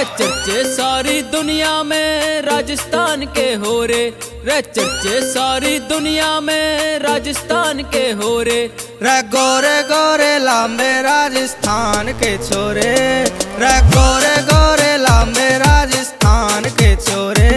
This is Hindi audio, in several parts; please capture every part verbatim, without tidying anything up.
चर्चे सारी दुनिया में राजस्थान के हो रे, रे चर्चे सारी दुनिया में राजस्थान के हो रे। रे गोरे गोरे लांबे राजस्थान के छोरे, रे गोरे गोरे लांबे राजस्थान के छोरे।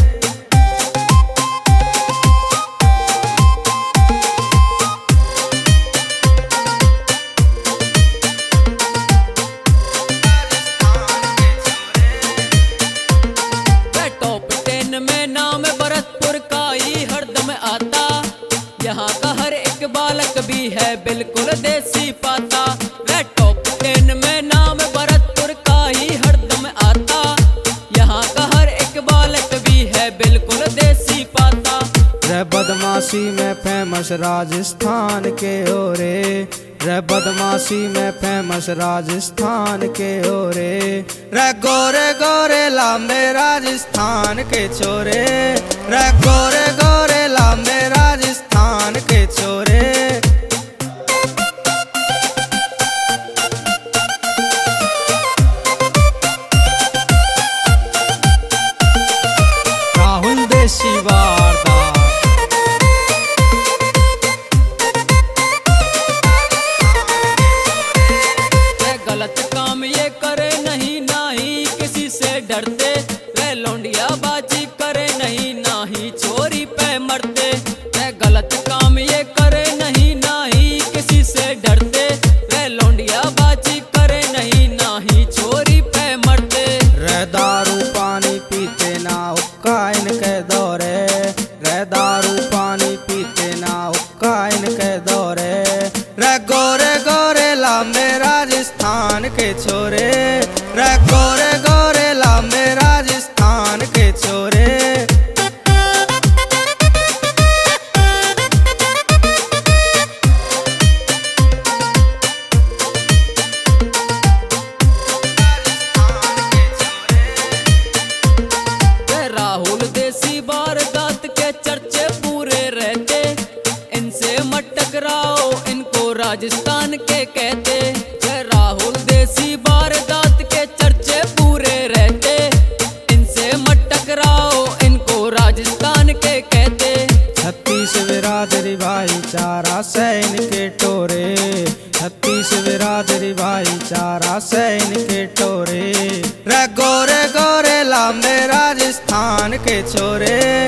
में नाम भरतपुर का ही हरदम आता, यहाँ का हर एक बालक भी है बिल्कुल देसी पाता। रे टॉप टेन में नाम भरतपुर का ही हरदम आता, यहाँ का हर एक बालक भी है बिल्कुल देसी पाता। रे बदमाशी में फेमस राजस्थान के हो रे, रे बदमाशी में फेमस राजस्थान के हो रे। रे गोरे गोरे लांबे राजस्थान के छोरे, रे गोरे गोरे लांबे राजस्थान के छोरे। राहुल देसी वारदात। गलत काम ये करे नहीं, ना ही किसी से डरते। वे लौंडिया बाजी करे नहीं, ना ही चोरी पे मरते। वे गलत काम ये करे नहीं, ना ही किसी से डरते। वे लौंडिया बाजी करे नहीं, ना ही चोरी पे मरते। रे दारू पानी पीते ना हुक्का इनके दौरे, रे दारू पानी पीते ना हुक्का इनके दौरे। रे गोरे गोरे लांबे राजस्थान के छोरे, रे गोरे गोरे लांबे राजस्थान के छोरे। राहुल देसी वारदात के चर्चे पूरे रहते, इनसे मत टकराओ इनको राजस्थान के कहते। राहुल देसी वारदात के चर्चे पूरे रहते, इनसे मत टकराओ इनको राजस्थान के कहते। छत्तीस बिरादरी भाईचारा से इनके टोरे, छत्तीस बिरादरी भाईचारा से इनके टोरे। रे गोरे गोरे लांबे राजस्थान के छोरे।